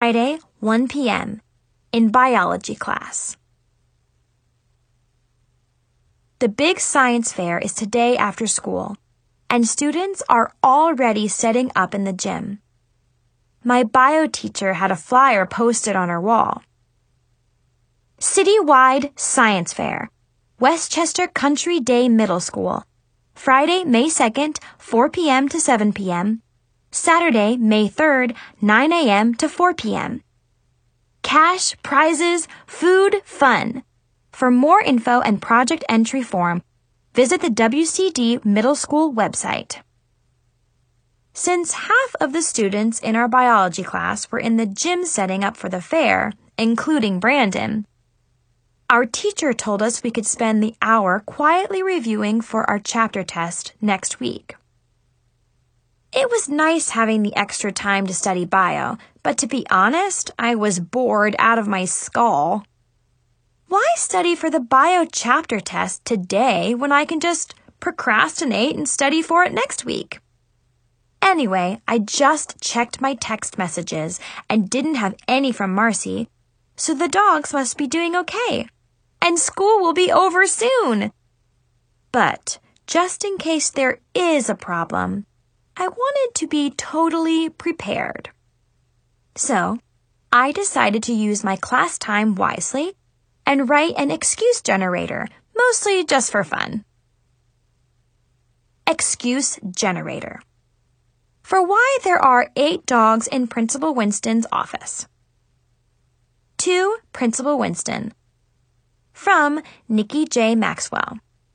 Friday, 1 p.m. in biology class. The big science fair is today after school, and students are already setting up in the gym. My bio teacher had a flyer posted on her wall. Citywide Science Fair, Westchester Country Day Middle School, Friday, May 2nd, 4 p.m. to 7 p.m., Saturday, May 3rd, 9 a.m. to 4 p.m. Cash, prizes, food, fun. For more info and project entry form, visit the WCD Middle School website. Since half of the students in our biology class were in the gym setting up for the fair, including Brandon, our teacher told us we could spend the hour quietly reviewing for our chapter test next week. It was nice having the extra time to study bio, but to be honest, I was bored out of my skull. Why study for the bio chapter test today when I can just procrastinate and study for it next week? Anyway, I just checked my text messages and didn't have any from Marcy, so the dogs must be doing okay, and school will be over soon. But just in case there is a problem, I wanted to be totally prepared. So, I decided to use my class time wisely and write an excuse generator, mostly just for fun. Excuse generator. For why there are 8 dogs in Principal Winston's office. To Principal Winston. From Nikki J. Maxwell.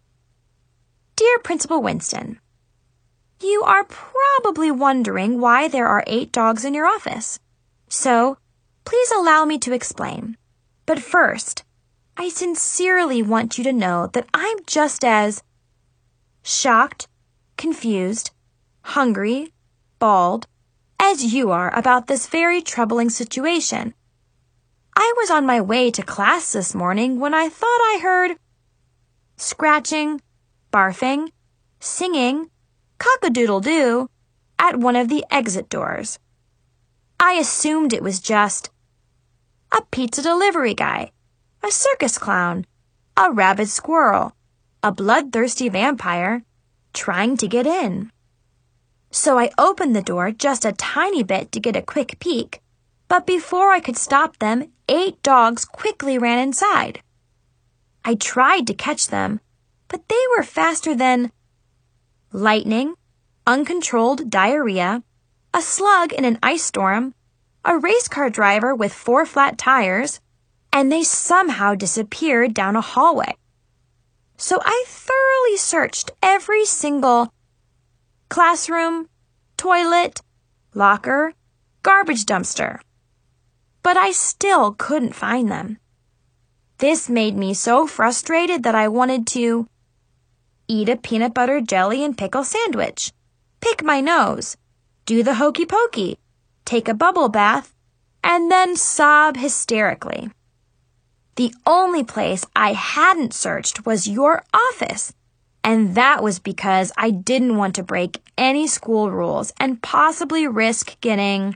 Dear Principal Winston, you are probably wondering why there are 8 dogs in your office. So, please allow me to explain. But first, I sincerely want you to know that I'm just as shocked, confused, hungry, bald, as you are about this very troubling situation. I was on my way to class this morning when I thought I heard scratching, barfing, singing, cock-a-doodle-doo at one of the exit doors. I assumed it was just a pizza delivery guy, a circus clown, a rabid squirrel, a bloodthirsty vampire, trying to get in. So I opened the door just a tiny bit to get a quick peek, but before I could stop them, 8 dogs quickly ran inside. I tried to catch them, but they were faster than lightning, uncontrolled diarrhea, a slug in an ice storm, a race car driver with 4 flat tires, and they somehow disappeared down a hallway. So I thoroughly searched every single classroom, toilet, locker, garbage dumpster. But I still couldn't find them. This made me so frustrated that I wanted to eat a peanut butter jelly and pickle sandwich, pick my nose, do the hokey pokey, take a bubble bath, and then sob hysterically. The only place I hadn't searched was your office, and that was because I didn't want to break any school rules and possibly risk getting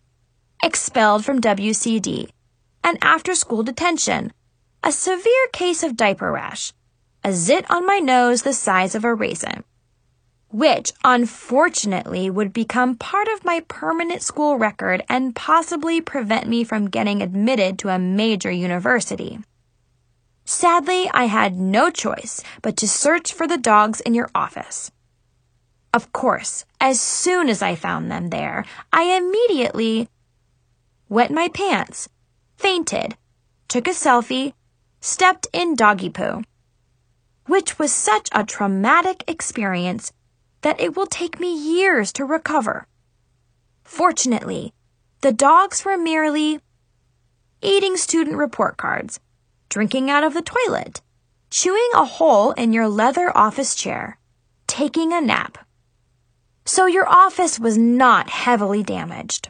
expelled from WCD, an after-school detention, a severe case of diaper rash, a zit on my nose the size of a raisin, which unfortunately would become part of my permanent school record and possibly prevent me from getting admitted to a major university. Sadly, I had no choice but to search for the dogs in your office. Of course, as soon as I found them there, I immediately wet my pants, fainted, took a selfie, stepped in doggy poo, which was such a traumatic experience that it will take me years to recover. Fortunately, the dogs were merely eating student report cards, drinking out of the toilet, chewing a hole in your leather office chair, taking a nap. So your office was not heavily damaged.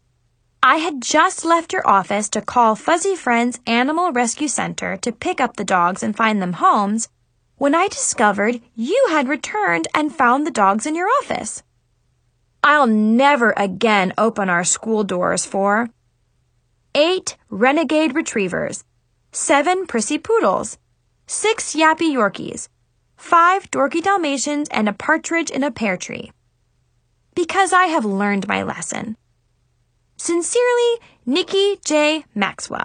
I had just left your office to call Fuzzy Friends Animal Rescue Center to pick up the dogs and find them homes when I discovered you had returned and found the dogs in your office. I'll never again open our school doors for 8 renegade retrievers, 7 prissy poodles, 6 yappy Yorkies, 5 dorky Dalmatians, and a partridge in a pear tree. Because I have learned my lesson. Sincerely, Nikki J. Maxwell.